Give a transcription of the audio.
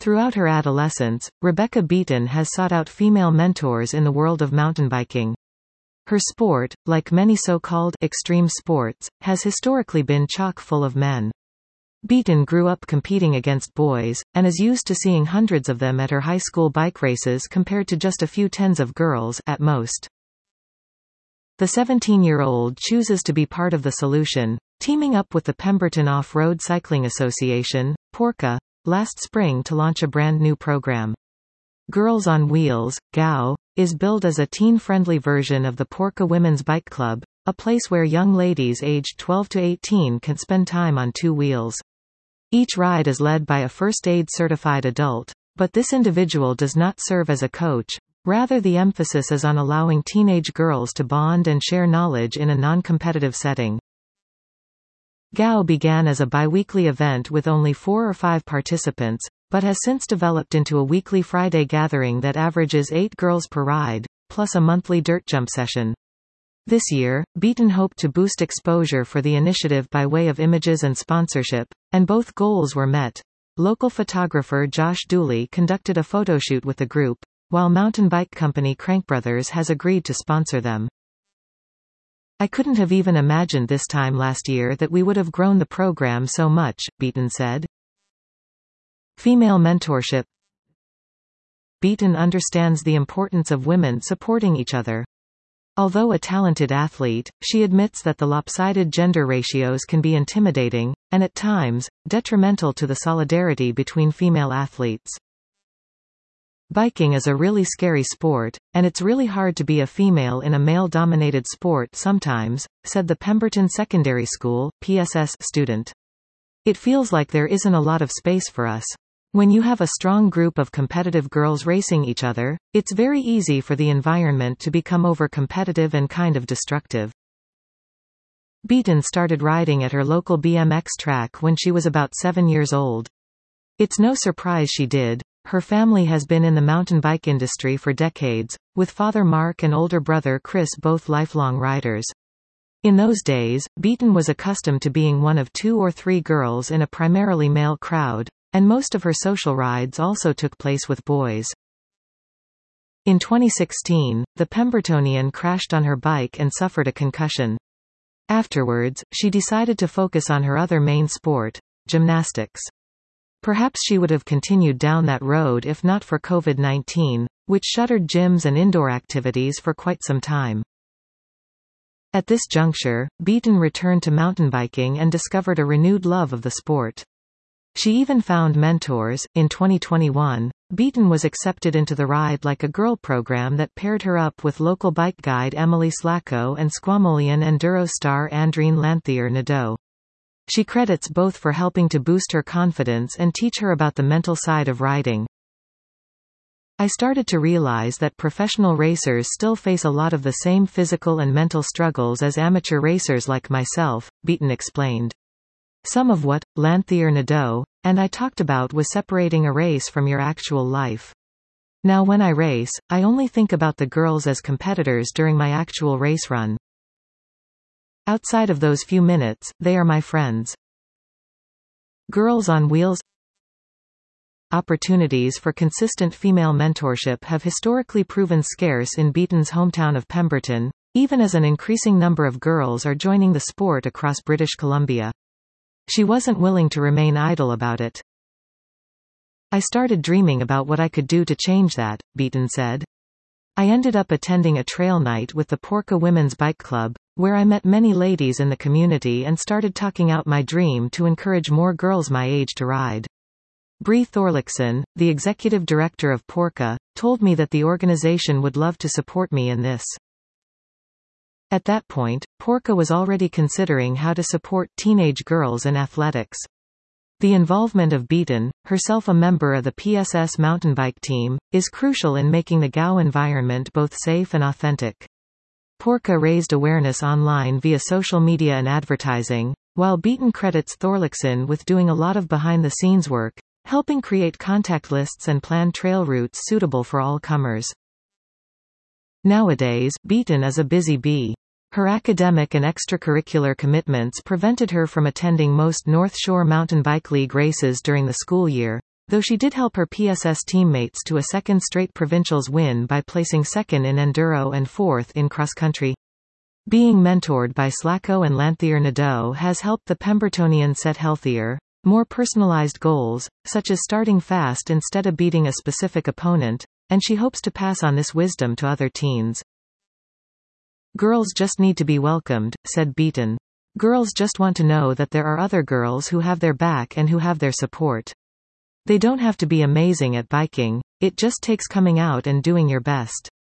Throughout her adolescence, Rebecca Beaton has sought out female mentors in the world of mountain biking. Her sport, like many so-called extreme sports, has historically been chock full of men. Beaton grew up competing against boys, and is used to seeing hundreds of them at her high school bike races compared to just a few tens of girls, at most. The 17-year-old chooses to be part of the solution, teaming up with the Pemberton Off-Road Cycling Association, PORCA, last spring to launch a brand new program. Girls on Wheels, GAW, is billed as a teen-friendly version of the PORCA Women's Bike Club, a place where young ladies aged 12 to 18 can spend time on two wheels. Each ride is led by a first-aid certified adult, but this individual does not serve as a coach. Rather, the emphasis is on allowing teenage girls to bond and share knowledge in a non-competitive setting. GAW began as a biweekly event with only 4 or 5 participants, but has since developed into a weekly Friday gathering that averages 8 girls per ride, plus a monthly dirt jump session. This year, Beaton hoped to boost exposure for the initiative by way of images and sponsorship, and both goals were met. Local photographer Josh Dooley conducted a photoshoot with the group, while mountain bike company Crankbrothers has agreed to sponsor them. "I couldn't have even imagined this time last year that we would have grown the program so much," Beaton said. Female mentorship. Beaton understands the importance of women supporting each other. Although a talented athlete, she admits that the lopsided gender ratios can be intimidating, and at times, detrimental to the solidarity between female athletes. "Biking is a really scary sport, and it's really hard to be a female in a male-dominated sport sometimes," said the Pemberton Secondary School, PSS, student. "It feels like there isn't a lot of space for us. When you have a strong group of competitive girls racing each other, it's very easy for the environment to become over-competitive and kind of destructive." Beaton started riding at her local BMX track when she was about 7 years old. It's no surprise she did. Her family has been in the mountain bike industry for decades, with father Mark and older brother Chris both lifelong riders. In those days, Beaton was accustomed to being one of 2 or 3 girls in a primarily male crowd, and most of her social rides also took place with boys. In 2016, the Pembertonian crashed on her bike and suffered a concussion. Afterwards, she decided to focus on her other main sport, gymnastics. Perhaps she would have continued down that road if not for COVID-19, which shuttered gyms and indoor activities for quite some time. At this juncture, Beaton returned to mountain biking and discovered a renewed love of the sport. She even found mentors. In 2021, Beaton was accepted into the Ride Like a Girl program that paired her up with local bike guide Emily Slacko and Squamolian enduro star Andrine Lanthier Nadeau. She credits both for helping to boost her confidence and teach her about the mental side of riding. "I started to realize that professional racers still face a lot of the same physical and mental struggles as amateur racers like myself," Beaton explained. "Some of what Lanthier Nadeau and I talked about was separating a race from your actual life. Now when I race, I only think about the girls as competitors during my actual race run. Outside of those few minutes, they are my friends." Girls on Wheels. Opportunities for consistent female mentorship have historically proven scarce in Beaton's hometown of Pemberton, even as an increasing number of girls are joining the sport across British Columbia. She wasn't willing to remain idle about it. "I started dreaming about what I could do to change that," Beaton said. "I ended up attending a trail night with the PORCA Women's Bike Club, where I met many ladies in the community and started talking out my dream to encourage more girls my age to ride. Bree Thorlickson, the executive director of PORCA, told me that the organization would love to support me in this." At that point, PORCA was already considering how to support teenage girls in athletics. The involvement of Beaton, herself a member of the PSS mountain bike team, is crucial in making the GAW environment both safe and authentic. PORCA raised awareness online via social media and advertising, while Beaton credits Thorlickson with doing a lot of behind-the-scenes work, helping create contact lists and plan trail routes suitable for all comers. Nowadays, Beaton is a busy bee. Her academic and extracurricular commitments prevented her from attending most North Shore Mountain Bike League races during the school year, though she did help her PSS teammates to a second straight provincials win by placing second in enduro and fourth in cross-country. Being mentored by Slacko and Lanthier Nadeau has helped the Pembertonian set healthier, more personalized goals, such as starting fast instead of beating a specific opponent, and she hopes to pass on this wisdom to other teens. Girls just need to be welcomed, said Beaton. Girls just want to know that there are other girls who have their back and who have their support. They don't have to be amazing at biking, it just takes coming out and doing your best.